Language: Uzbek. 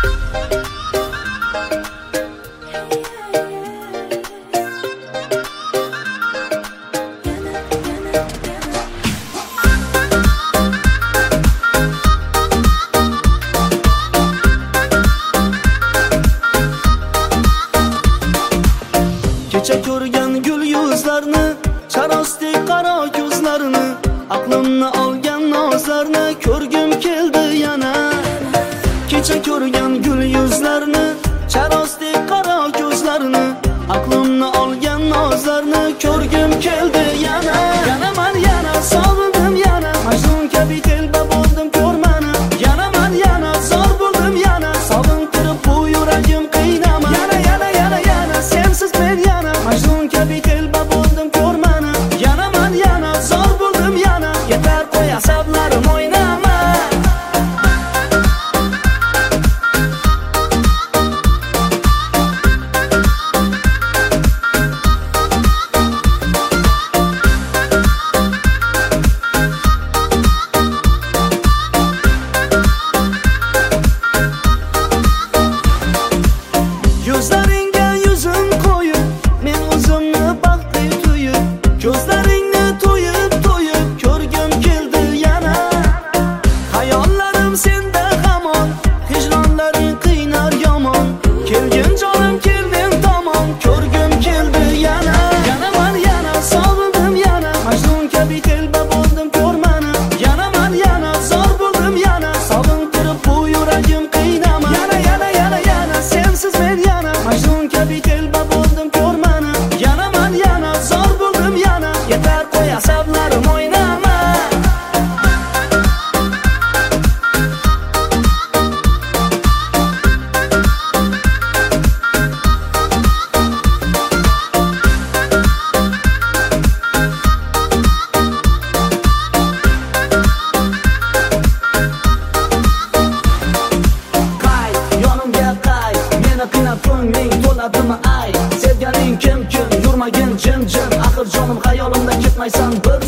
Kecha ko'rgan gul yuzlarni, charosdek qaro ko'zlarni, aqlimni olgan nozlarni ko'rgim keldi yana. Kecha ko'rgan gul yuzlarni, charosdek qaro ko'zlarni, aqlimni olgan nozlarni ko'rgim keldi yana. Yana man yana sog'indim yana, Majnun kabi telba bo'ldim ko'rmani. Yana man yana zor bo'ldim yana, sog'intirib bu yuragim qiynama. Yana sensiz men yana, Majnun kabi telba bo'ldim ko'rmani. Yana man yana zor bo'ldim yana, yetar qo'y asablarim o'ynama. Yuzlaringga yuzim qo'yib, men o'zimni baxtli tuyib, ko'zlaringni to'yib ko'rgim keldi yana. Hayollarim senda hamon, hijronlaring qiynar yomon. Kelgin jonim kelding tomon, ko'rgim keldi yana. Yana man yana sog'indim yana, Majnun kabi telba bo'ldim ko'rmani. Yana man yana zor bo'ldim yana, sog'intirib bu yuragim qiynama. Yana sensiz men yana, Majnun kabi telba bo'ldim ko'rmani. Yana man yana zor bo'ldim yana, yetar qo'y asablarim o'ynama. Qay, yonimga qay, meni qiynab ko'ngling to'ladimi ay? Sevganing kim, yurmagin jim, axir jonim xayolimda ketmaysan bir